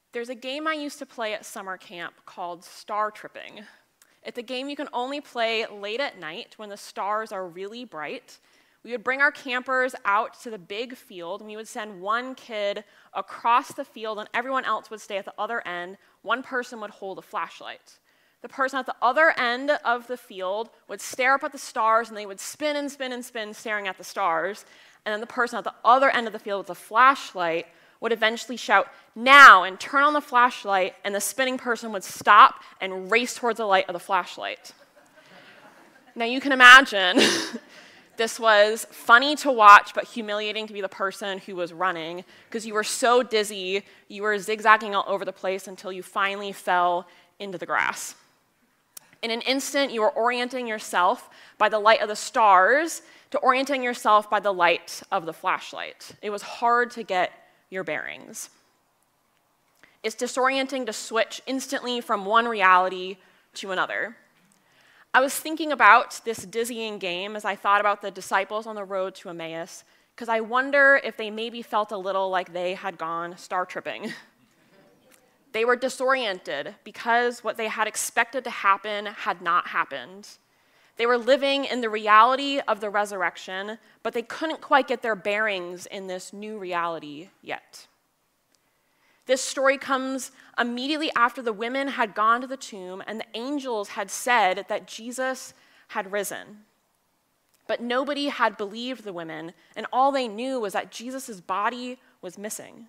There's a game I used to play at summer camp called Star Tripping. It's a game you can only play late at night when the stars are really bright. We would bring our campers out to the big field, and we would send one kid across the field, and everyone else would stay at the other end. One person would hold a flashlight. The person at the other end of the field would stare up at the stars, and they would spin and spin and spin, staring at the stars. And then the person at the other end of the field with a flashlight would eventually shout, "Now," and turn on the flashlight, and the spinning person would stop and race towards the light of the flashlight. Now you can imagine this was funny to watch, but humiliating to be the person who was running, because you were so dizzy, you were zigzagging all over the place until you finally fell into the grass. In an instant, you were orienting yourself by the light of the stars to orienting yourself by the light of the flashlight. It was hard to get your bearings. It's disorienting to switch instantly from one reality to another. I was thinking about this dizzying game as I thought about the disciples on the road to Emmaus, because I wonder if they maybe felt a little like they had gone star tripping. They were disoriented because what they had expected to happen had not happened. They were living in the reality of the resurrection, but they couldn't quite get their bearings in this new reality yet. This story comes immediately after the women had gone to the tomb and the angels had said that Jesus had risen. But nobody had believed the women, and all they knew was that Jesus' body was missing.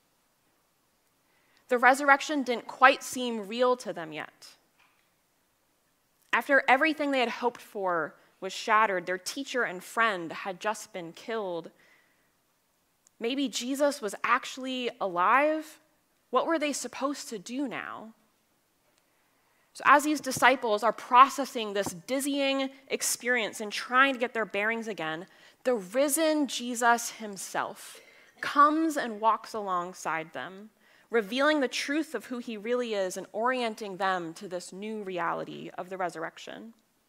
The resurrection didn't quite seem real to them yet. After everything they had hoped for was shattered, their teacher and friend had just been killed. Maybe Jesus was actually alive? What were they supposed to do now? So as these disciples are processing this dizzying experience and trying to get their bearings again, the risen Jesus himself comes and walks alongside them, revealing the truth of who he really is and orienting them to this new reality of the resurrection.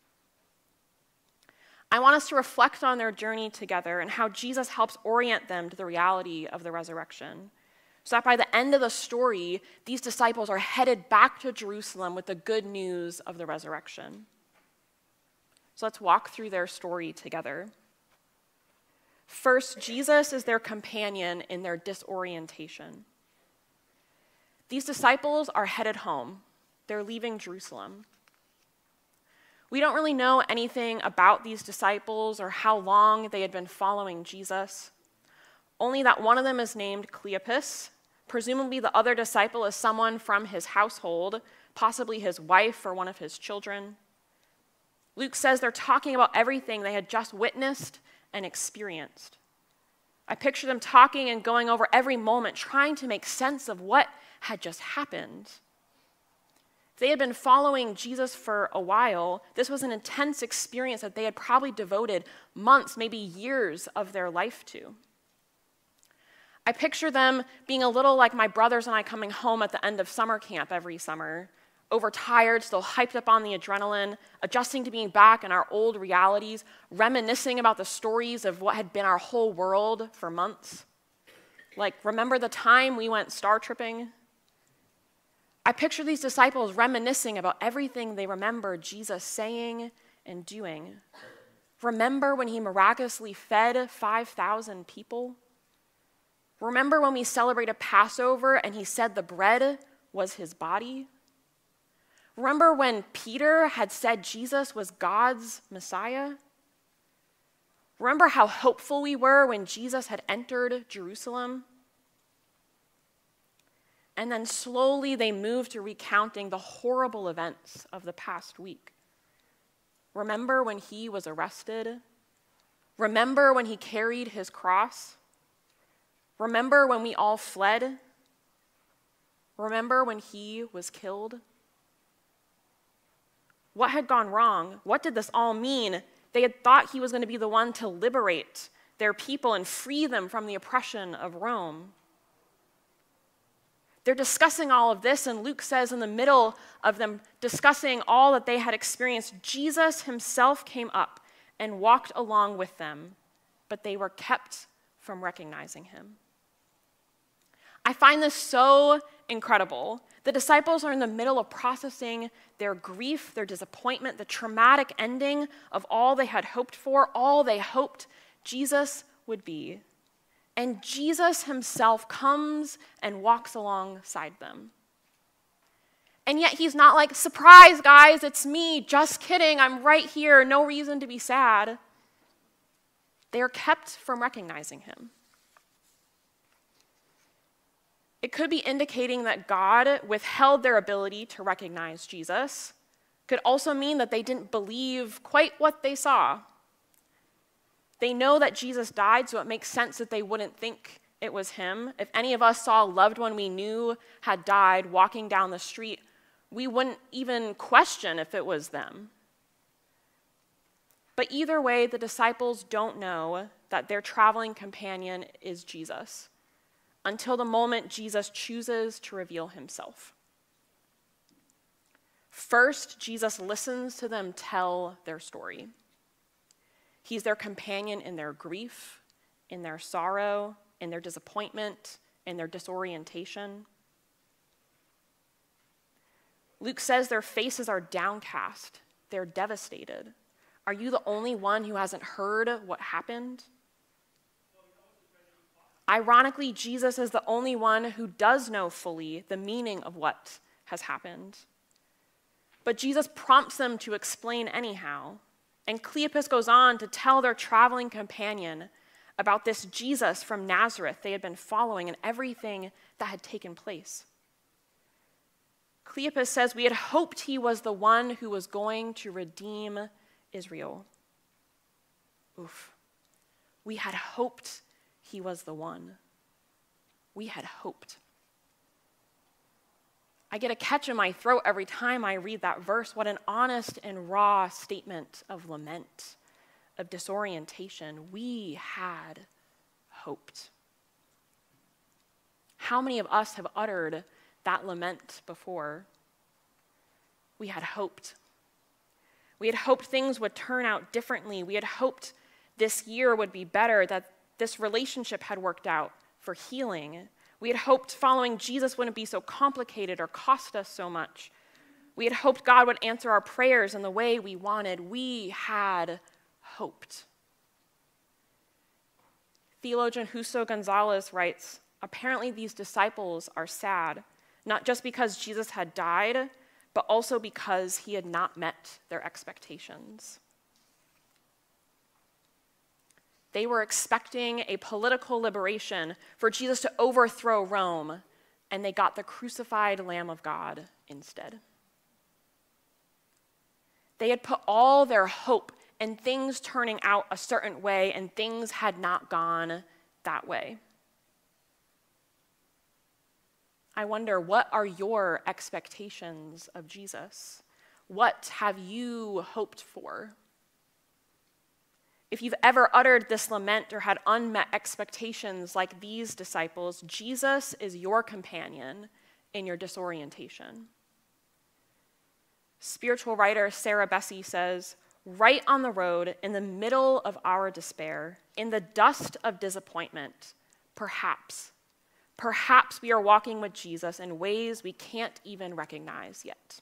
I want us to reflect on their journey together and how Jesus helps orient them to the reality of the resurrection, so that by the end of the story, these disciples are headed back to Jerusalem with the good news of the resurrection. So let's walk through their story together. First, Jesus is their companion in their disorientation. These disciples are headed home. They're leaving Jerusalem. We don't really know anything about these disciples or how long they had been following Jesus, only that one of them is named Cleopas. Presumably the other disciple is someone from his household, possibly his wife or one of his children. Luke says they're talking about everything they had just witnessed and experienced. I picture them talking and going over every moment, trying to make sense of what had just happened. They had been following Jesus for a while. This was an intense experience that they had probably devoted months, maybe years of their life to. I picture them being a little like my brothers and I coming home at the end of summer camp every summer, overtired, still hyped up on the adrenaline, adjusting to being back in our old realities, reminiscing about the stories of what had been our whole world for months. Like, remember the time we went star tripping? I picture these disciples reminiscing about everything they remember Jesus saying and doing. Remember when he miraculously fed 5,000 people? Remember when we celebrated Passover and he said the bread was his body? Remember when Peter had said Jesus was God's Messiah? Remember how hopeful we were when Jesus had entered Jerusalem? And then slowly they moved to recounting the horrible events of the past week. Remember when he was arrested? Remember when he carried his cross? Remember when we all fled? Remember when he was killed? What had gone wrong? What did this all mean? They had thought he was going to be the one to liberate their people and free them from the oppression of Rome. They're discussing all of this, and Luke says in the middle of them discussing all that they had experienced, Jesus himself came up and walked along with them, but they were kept from recognizing him. I find this so incredible. The disciples are in the middle of processing their grief, their disappointment, the traumatic ending of all they had hoped for, all they hoped Jesus would be. And Jesus himself comes and walks alongside them. And yet he's not like, surprise, guys, it's me. Just kidding, I'm right here. No reason to be sad. They are kept from recognizing him. It could be indicating that God withheld their ability to recognize Jesus. Could also mean that they didn't believe quite what they saw. They know that Jesus died, so it makes sense that they wouldn't think it was him. If any of us saw a loved one we knew had died walking down the street, we wouldn't even question if it was them. But either way, the disciples don't know that their traveling companion is Jesus until the moment Jesus chooses to reveal himself. First, Jesus listens to them tell their story. He's their companion in their grief, in their sorrow, in their disappointment, in their disorientation. Luke says their faces are downcast. They're devastated. Are you the only one who hasn't heard what happened? Ironically, Jesus is the only one who does know fully the meaning of what has happened. But Jesus prompts them to explain anyhow. And Cleopas goes on to tell their traveling companion about this Jesus from Nazareth they had been following and everything that had taken place. Cleopas says, we had hoped he was the one who was going to redeem Israel. Oof. We had hoped he was the one. We had hoped. I get a catch in my throat every time I read that verse. What an honest and raw statement of lament, of disorientation. We had hoped. How many of us have uttered that lament before? We had hoped. We had hoped things would turn out differently. We had hoped this year would be better, that this relationship had worked out for healing. We had hoped following Jesus wouldn't be so complicated or cost us so much. We had hoped God would answer our prayers in the way we wanted. We had hoped. Theologian Justo Gonzalez writes, apparently these disciples are sad, not just because Jesus had died, but also because he had not met their expectations. They were expecting a political liberation for Jesus to overthrow Rome, and they got the crucified Lamb of God instead. They had put all their hope in things turning out a certain way, and things had not gone that way. I wonder, what are your expectations of Jesus? What have you hoped for? If you've ever uttered this lament or had unmet expectations like these disciples, Jesus is your companion in your disorientation. Spiritual writer Sarah Bessey says, right on the road, in the middle of our despair, in the dust of disappointment, perhaps we are walking with Jesus in ways we can't even recognize yet.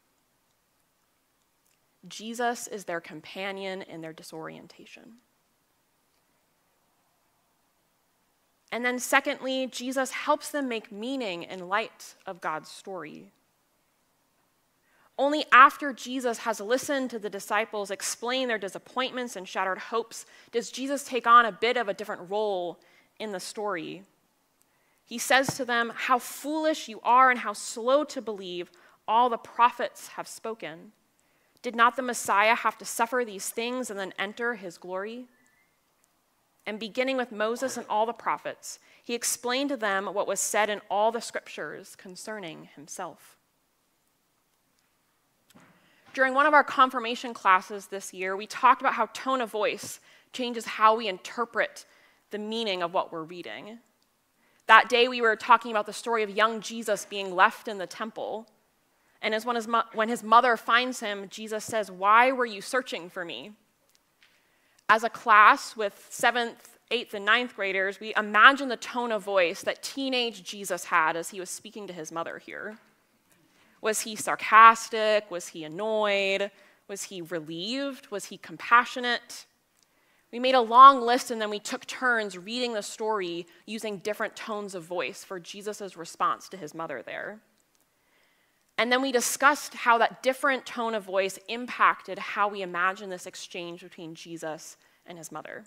Jesus is their companion in their disorientation. And then secondly, Jesus helps them make meaning in light of God's story. Only after Jesus has listened to the disciples explain their disappointments and shattered hopes does Jesus take on a bit of a different role in the story. He says to them, how foolish you are and how slow to believe all the prophets have spoken. Did not the Messiah have to suffer these things and then enter his glory? And beginning with Moses and all the prophets, he explained to them what was said in all the scriptures concerning himself. During one of our confirmation classes this year, we talked about how tone of voice changes how we interpret the meaning of what we're reading. That day we were talking about the story of young Jesus being left in the temple. And as when his mother finds him, Jesus says, why were you searching for me? As a class with 7th, 8th and 9th graders, we imagine the tone of voice that teenage Jesus had as he was speaking to his mother here. Was he sarcastic? Was he annoyed? Was he relieved? Was he compassionate? We made a long list and then we took turns reading the story using different tones of voice for Jesus' response to his mother there. And then we discussed how that different tone of voice impacted how we imagine this exchange between Jesus and his mother.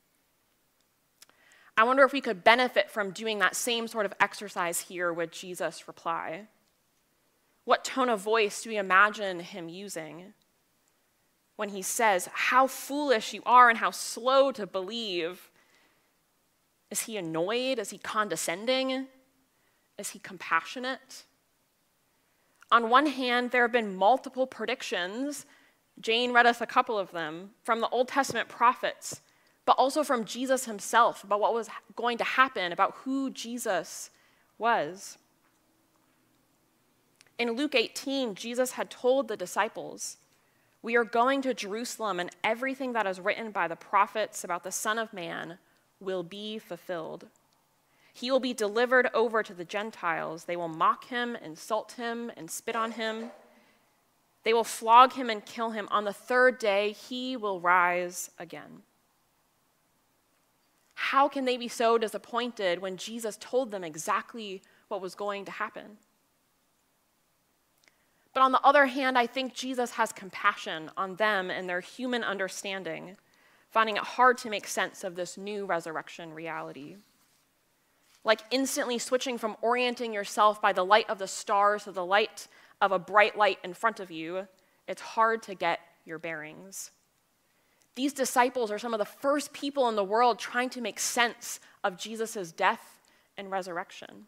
I wonder if we could benefit from doing that same sort of exercise here with Jesus' reply. What tone of voice do we imagine him using when he says, "How foolish you are and how slow to believe"? Is he annoyed? Is he condescending? Is he compassionate? On one hand, there have been multiple predictions, Jane read us a couple of them, from the Old Testament prophets, but also from Jesus himself about what was going to happen, about who Jesus was. In Luke 18, Jesus had told the disciples, "We are going to Jerusalem, and everything that is written by the prophets about the Son of Man will be fulfilled. He will be delivered over to the Gentiles. They will mock him, insult him, and spit on him. They will flog him and kill him. On the third day, he will rise again." How can they be so disappointed when Jesus told them exactly what was going to happen? But on the other hand, I think Jesus has compassion on them and their human understanding, finding it hard to make sense of this new resurrection reality. Like instantly switching from orienting yourself by the light of the stars to the light of a bright light in front of you, it's hard to get your bearings. These disciples are some of the first people in the world trying to make sense of Jesus' death and resurrection.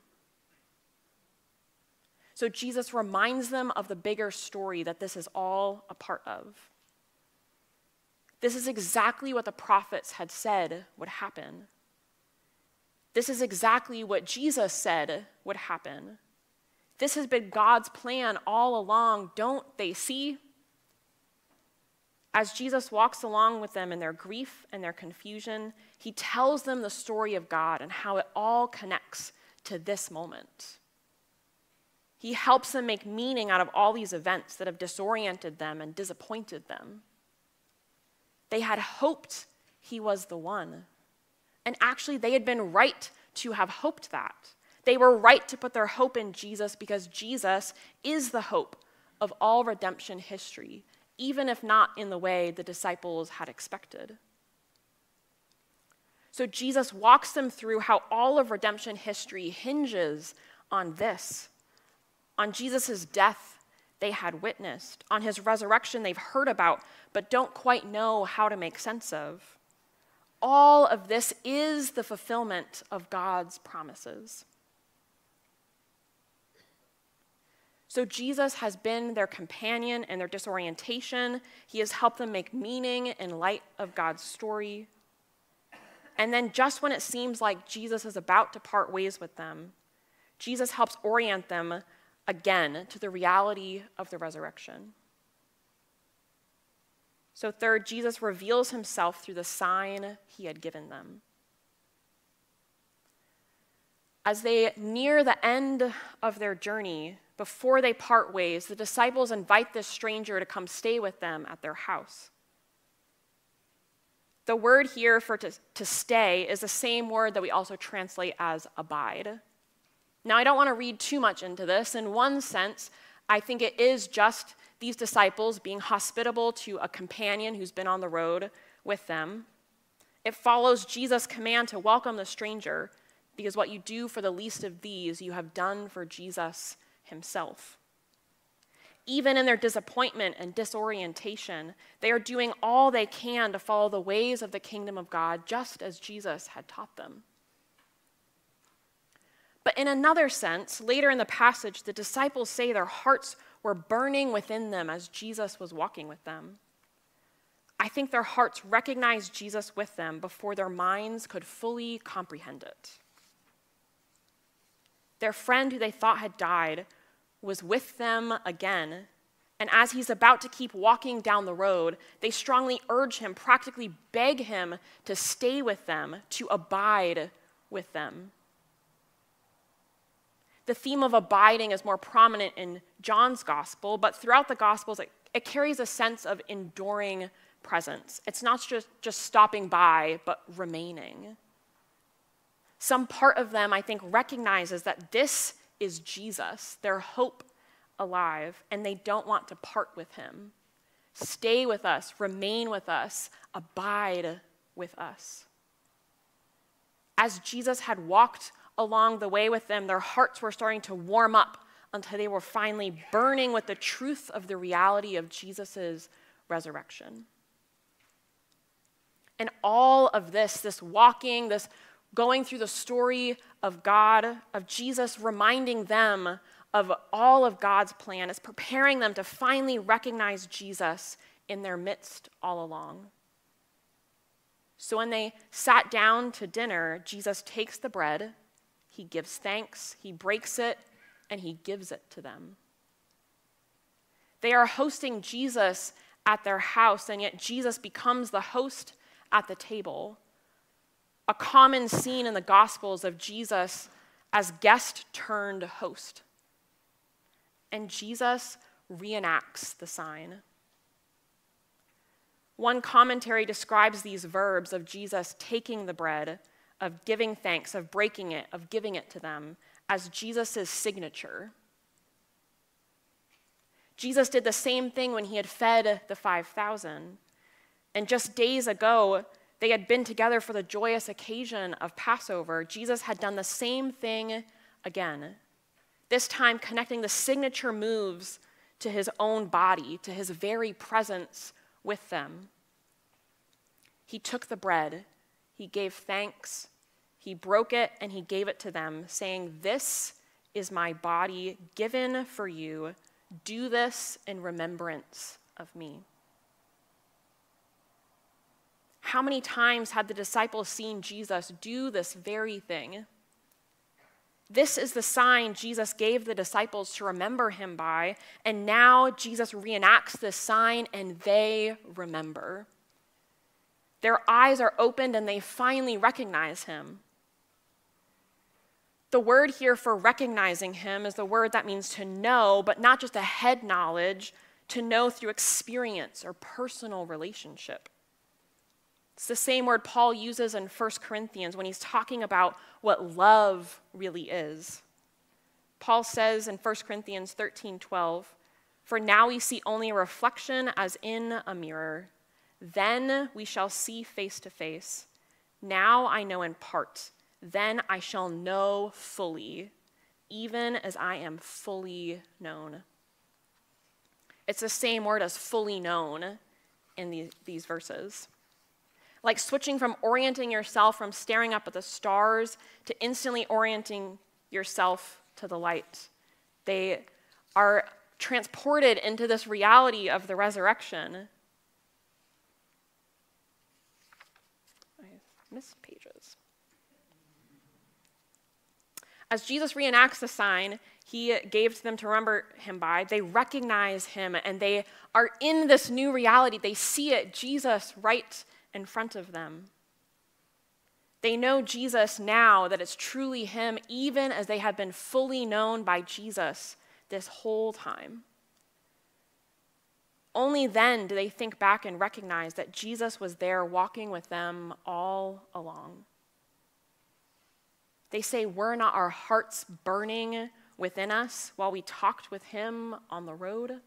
So Jesus reminds them of the bigger story that this is all a part of. This is exactly what the prophets had said would happen. This is exactly what Jesus said would happen. This has been God's plan all along, don't they see? As Jesus walks along with them in their grief and their confusion, he tells them the story of God and how it all connects to this moment. He helps them make meaning out of all these events that have disoriented them and disappointed them. They had hoped he was the one. And actually, they had been right to have hoped that. They were right to put their hope in Jesus because Jesus is the hope of all redemption history, even if not in the way the disciples had expected. So Jesus walks them through how all of redemption history hinges on this, on Jesus' death they had witnessed, on his resurrection they've heard about but don't quite know how to make sense of. All of this is the fulfillment of God's promises. So Jesus has been their companion in their disorientation. He has helped them make meaning in light of God's story. And then just when it seems like Jesus is about to part ways with them, Jesus helps orient them again to the reality of the resurrection. So third, Jesus reveals himself through the sign he had given them. As they near the end of their journey, before they part ways, the disciples invite this stranger to come stay with them at their house. The word here for to stay is the same word that we also translate as abide. Now, I don't want to read too much into this. In one sense, I think it is just these disciples being hospitable to a companion who's been on the road with them. It follows Jesus' command to welcome the stranger, because what you do for the least of these, you have done for Jesus himself. Even in their disappointment and disorientation, they are doing all they can to follow the ways of the kingdom of God, just as Jesus had taught them. But in another sense, later in the passage, the disciples say their hearts were burning within them as Jesus was walking with them. I think their hearts recognized Jesus with them before their minds could fully comprehend it. Their friend who they thought had died was with them again, And as he's about to keep walking down the road, they strongly urge him, practically beg him to stay with them, to abide with them. The theme of abiding is more prominent in John's gospel, but throughout the gospels, it carries a sense of enduring presence. It's not just stopping by, but remaining. Some part of them, I think, recognizes that this is Jesus, their hope alive, and they don't want to part with him. Stay with us, remain with us, abide with us. As Jesus had walked along the way with them, their hearts were starting to warm up until they were finally burning with the truth of the reality of Jesus' resurrection. And all of this walking, this going through the story of God, of Jesus reminding them of all of God's plan, is preparing them to finally recognize Jesus in their midst all along. So when they sat down to dinner, Jesus takes the bread, he gives thanks, he breaks it, and he gives it to them. They are hosting Jesus at their house, and yet Jesus becomes the host at the table. A common scene in the Gospels of Jesus as guest turned host. And Jesus reenacts the sign. One commentary describes these verbs of Jesus taking the bread, of giving thanks, of breaking it, of giving it to them, as Jesus' signature. Jesus did the same thing when he had fed the 5,000. And just days ago, they had been together for the joyous occasion of Passover. Jesus had done the same thing again, this time connecting the signature moves to his own body, to his very presence with them. He took the bread, he gave thanks, he broke it, and he gave it to them, saying, "This is my body given for you. Do this in remembrance of me." How many times had the disciples seen Jesus do this very thing? This is the sign Jesus gave the disciples to remember him by, and now Jesus reenacts this sign and they remember. Their eyes are opened and they finally recognize him. The word here for recognizing him is the word that means to know, but not just a head knowledge, to know through experience or personal relationship. It's the same word Paul uses in 1 Corinthians when he's talking about what love really is. Paul says in 1 Corinthians 13:12, "For now we see only a reflection as in a mirror. Then we shall see face to face. Now I know in part. Then I shall know fully, even as I am fully known." It's the same word as fully known in these verses. Like switching from orienting yourself from staring up at the stars to instantly orienting yourself to the light. They are transported into this reality of the resurrection. I missed pages. As Jesus reenacts the sign he gave to them to remember him by, they recognize him and they are in this new reality. They see it, Jesus, right in front of them. They know Jesus now, that it's truly him, even as they have been fully known by Jesus this whole time. Only then do they think back and recognize that Jesus was there walking with them all along. They say, "Were not our hearts burning within us while we talked with him on the road?"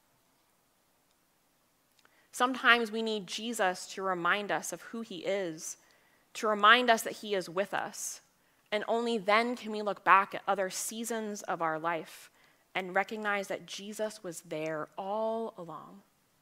Sometimes we need Jesus to remind us of who he is, to remind us that he is with us, and only then can we look back at other seasons of our life and recognize that Jesus was there all along.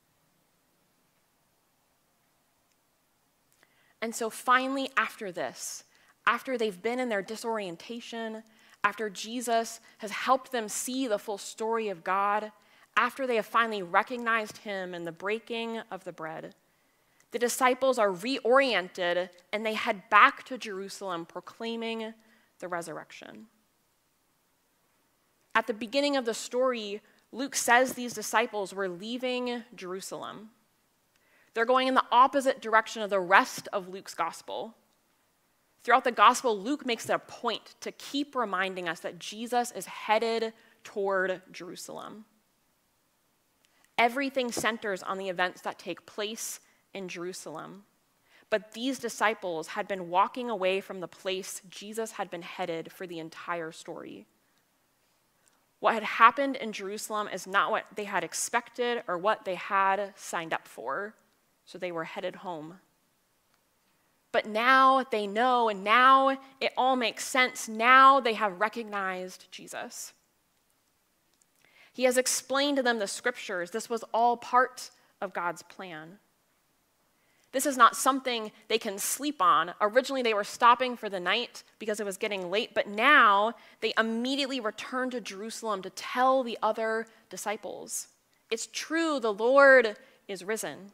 And so finally, after this, after they've been in their disorientation, after Jesus has helped them see the full story of God, after they have finally recognized him in the breaking of the bread, the disciples are reoriented and they head back to Jerusalem proclaiming the resurrection. At the beginning of the story, Luke says these disciples were leaving Jerusalem. They're going in the opposite direction of the rest of Luke's gospel. Throughout the gospel, Luke makes it a point to keep reminding us that Jesus is headed toward Jerusalem. Everything centers on the events that take place in Jerusalem. But these disciples had been walking away from the place Jesus had been headed for the entire story. What had happened in Jerusalem is not what they had expected or what they had signed up for, so they were headed home. But now they know, and now it all makes sense. Now they have recognized Jesus. He has explained to them the scriptures. This was all part of God's plan. This is not something they can sleep on. Originally, they were stopping for the night because it was getting late, but now they immediately return to Jerusalem to tell the other disciples. It's true, the Lord is risen.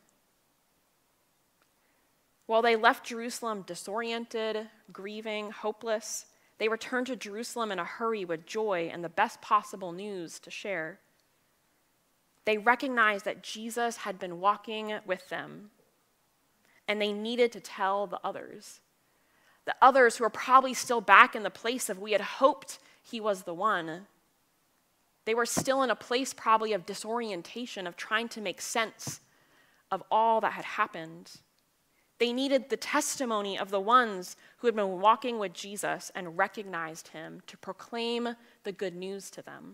While they left Jerusalem disoriented, grieving, hopeless, they returned to Jerusalem in a hurry with joy and the best possible news to share. They recognized that Jesus had been walking with them, and they needed to tell the others who were probably still back in the place of we had hoped he was the one. They were still in a place probably of disorientation, of trying to make sense of all that had happened. They needed the testimony of the ones who had been walking with Jesus and recognized him to proclaim the good news to them.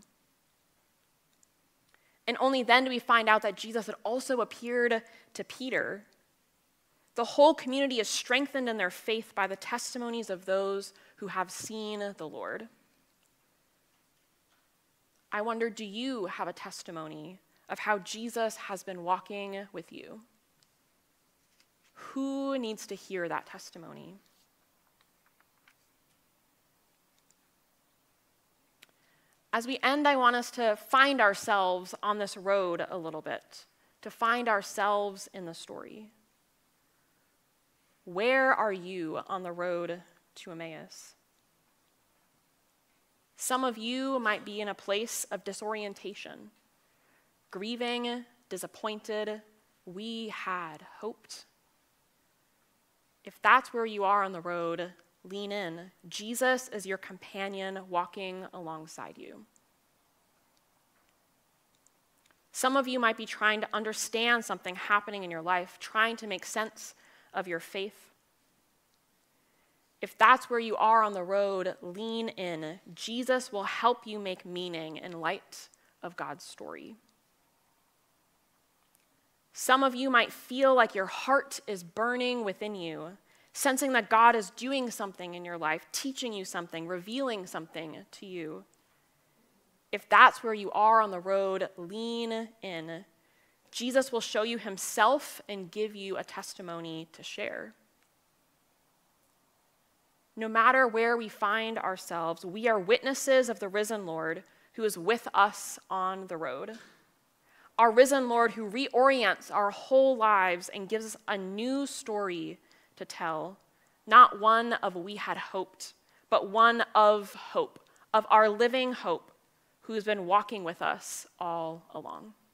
And only then do we find out that Jesus had also appeared to Peter. The whole community is strengthened in their faith by the testimonies of those who have seen the Lord. I wonder, do you have a testimony of how Jesus has been walking with you? Who needs to hear that testimony? As we end, I want us to find ourselves on this road a little bit, to find ourselves in the story. Where are you on the road to Emmaus? Some of you might be in a place of disorientation, grieving, disappointed. We had hoped. If that's where you are on the road, lean in. Jesus is your companion walking alongside you. Some of you might be trying to understand something happening in your life, trying to make sense of your faith. If that's where you are on the road, lean in. Jesus will help you make meaning in light of God's story. Some of you might feel like your heart is burning within you, sensing that God is doing something in your life, teaching you something, revealing something to you. If that's where you are on the road, lean in. Jesus will show you himself and give you a testimony to share. No matter where we find ourselves, we are witnesses of the risen Lord who is with us on the road. Our risen Lord who reorients our whole lives and gives us a new story to tell, not one of we had hoped, but one of hope, of our living hope, who's been walking with us all along.